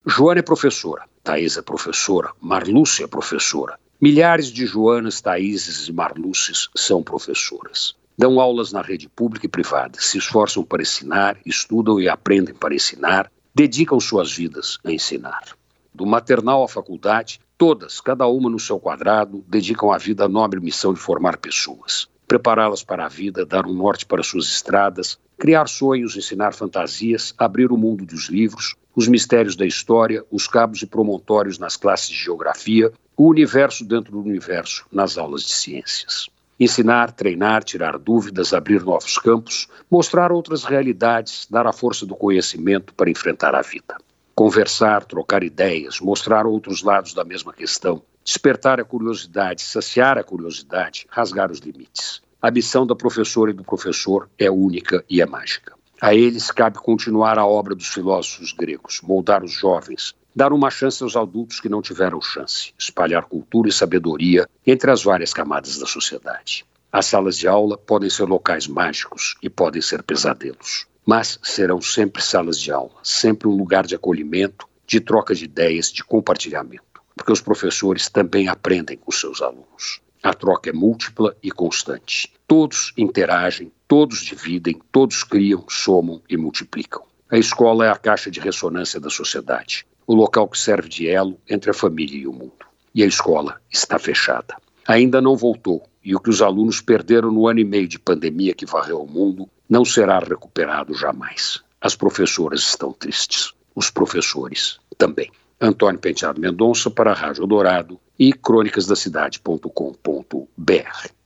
Joana é professora, Thaís é professora, Marlúcia é professora. Milhares de Joanas, Thaíses e Marlúcias são professoras. Dão aulas na rede pública e privada, se esforçam para ensinar, estudam e aprendem para ensinar, dedicam suas vidas a ensinar. Do maternal à faculdade, todas, cada uma no seu quadrado, dedicam a vida à nobre missão de formar pessoas, prepará-las para a vida, dar um norte para suas estradas, criar sonhos, ensinar fantasias, abrir o mundo dos livros, os mistérios da história, os cabos e promontórios nas classes de geografia, o universo dentro do universo nas aulas de ciências. Ensinar, treinar, tirar dúvidas, abrir novos campos, mostrar outras realidades, dar a força do conhecimento para enfrentar a vida. Conversar, trocar ideias, mostrar outros lados da mesma questão, despertar a curiosidade, saciar a curiosidade, rasgar os limites. A missão da professora e do professor é única e é mágica. A eles cabe continuar a obra dos filósofos gregos, moldar os jovens, dar uma chance aos adultos que não tiveram chance, espalhar cultura e sabedoria entre as várias camadas da sociedade. As salas de aula podem ser locais mágicos e podem ser pesadelos, mas serão sempre salas de aula, sempre um lugar de acolhimento, de troca de ideias, de compartilhamento, porque os professores também aprendem com seus alunos. A troca é múltipla e constante. Todos interagem, todos dividem, todos criam, somam e multiplicam. A escola é a caixa de ressonância da sociedade, o local que serve de elo entre a família e o mundo. E a escola está fechada. Ainda não voltou, e o que os alunos perderam no ano e meio de pandemia que varreu o mundo não será recuperado jamais. As professoras estão tristes, os professores também. Antônio Penteado Mendonça para a Rádio Eldorado e crônicasdacidade.com.br.